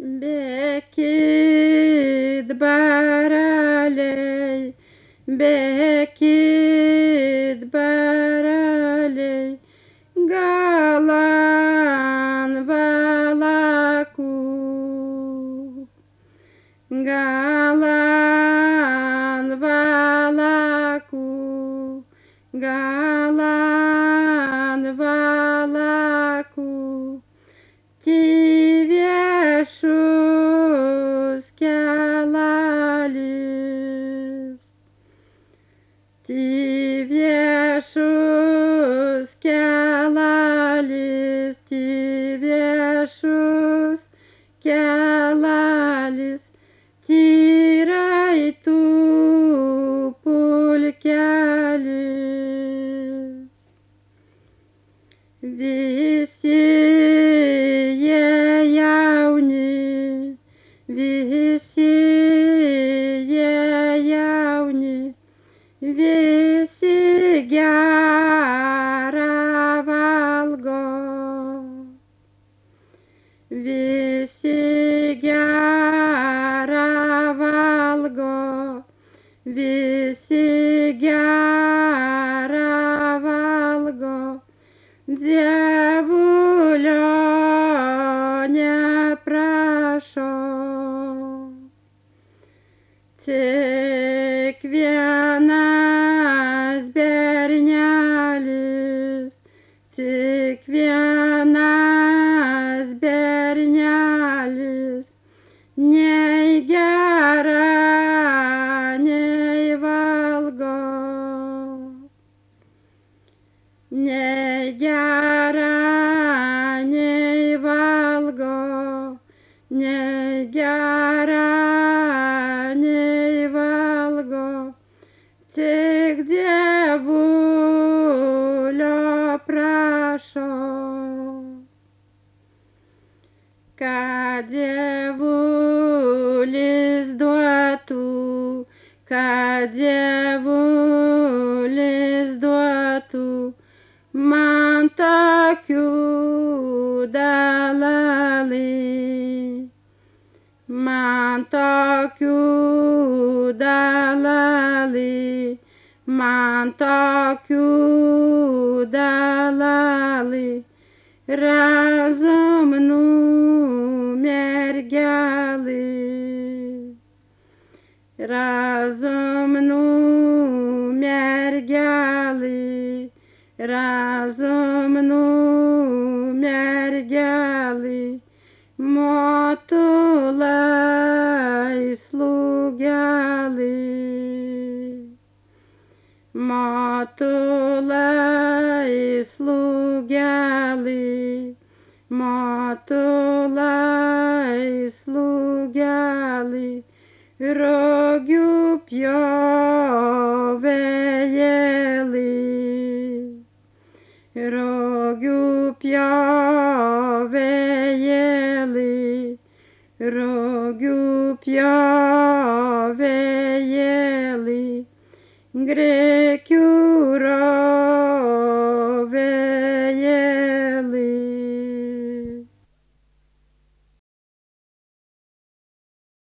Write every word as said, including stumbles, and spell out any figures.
Bekit baraley, bekit baraley, galan balaku, galan balaku, galan balaku. Ti viešus kelalis, ti viešus kelalis, ti viešus kelalis, tyrai tu pulkelis. Visi jie jauni, visi jie jauni, visi gerą valgo, visi gerą valgo, visi gerą valgo. Dievulio neprašo, tik vienas bernelis, tik vienas bernelis, nei gera, nei valgo. Nei gera, nei valgo, nei gera, nei valgo, tik dievulio prašo, kad dievulis duotų, kad dievulis duotų. Man tokių dalalai, man tokių dalalai, man tokių dalalai, razumnų mergelai, razumnų mergelai. Razumnų mergelai, motulai slugelai, motulai slugelai, motulai slugelai, rogių pjovėjėlai. Rogių pjovėjėlai, rogių pjovėjėlai, grekių